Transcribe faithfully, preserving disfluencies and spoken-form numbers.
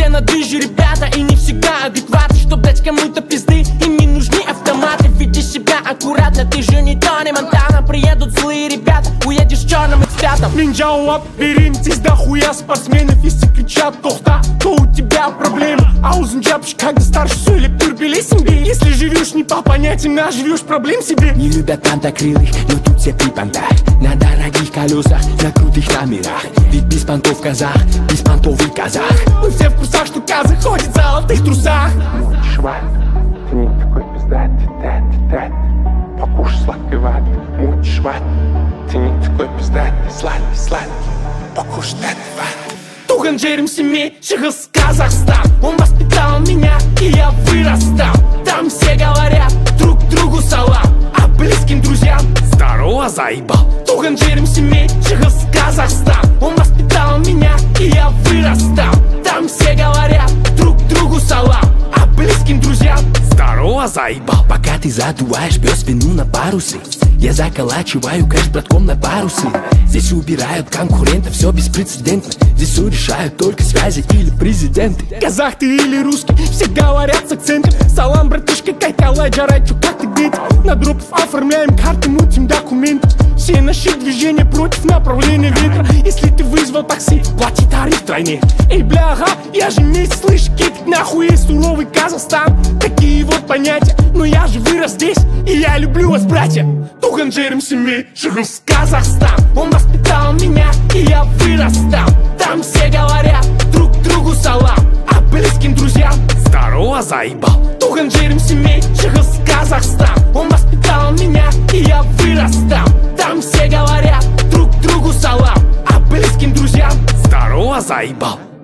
все на движе, ребята, и не всегда адекватны. Чтоб дать кому-то пизды, им не нужны автоматы. Веди себя аккуратно, ты же не Тони Монтана. Приедут злые ребята, уедешь черным экспертом. Мен жауап берейін, здесь дохуя спортсменов. Если кричат тохта, то у тебя проблемы. Аузын жапшы, когда старше сөйлеп терпелесің бе? Если живешь не по понятиям, а живешь проблем себе. Не любят пантокрылых, но тут все при понтах. На дорогих колесах, на крутых номерах. Ведь без понтов казах, без понтов и казах. Мы все в курсах, что казах ходит в золотых трусах. Шват, ты не такой пиздатый, тат, тат. Покушай сладкой ваты, муть шват. Ты не такой пиздатый, сладкий, сладкий. Покушай тат, ваты. Тухан Джерем семей, Шихас, Казахстан. Он воспитал меня, и я вырастал. Там все говорят друг другу салам, а близким друзьям здорово, заебал. Тухан Джерем семей, Шихас, Казахстан. Он воспитал меня, и я вырастал. Там все говорят друг другу салам, а близким друзьям здорово, заебал. Пока ты задуваешь пёс вину на парусы, я заколачиваю кэш братком на парусы. Здесь убирают конкурентов, все беспрецедентно. Здесь все решают только связи или президенты. Казах ты или русский, все говорят с акцентом. Салам, братишка, кайкалай, джарай, чё, как ты где-то? На дропов оформляем карты, мутим документы. Все наши движения против направления ветра. Если ты вызвал такси, плати тариф тройне. Эй, бля, ага, я же не слышу, кикать нахуй есть суровый Казахстан. Такие вот понятия, но я же вырос здесь, и я люблю вас, братья. Тухан Джерем семей, Шихас, Казахстан. Он воспитал меня, и я вырастал. Там все говорят друг другу салам, а близким друзьям здорово, заебал. Тухан Джерем семей, Шихас, Казахстан. Он воспитал меня, и я вырастал. Там все говорят друг другу салам, а близким друзьям здорово, заебал.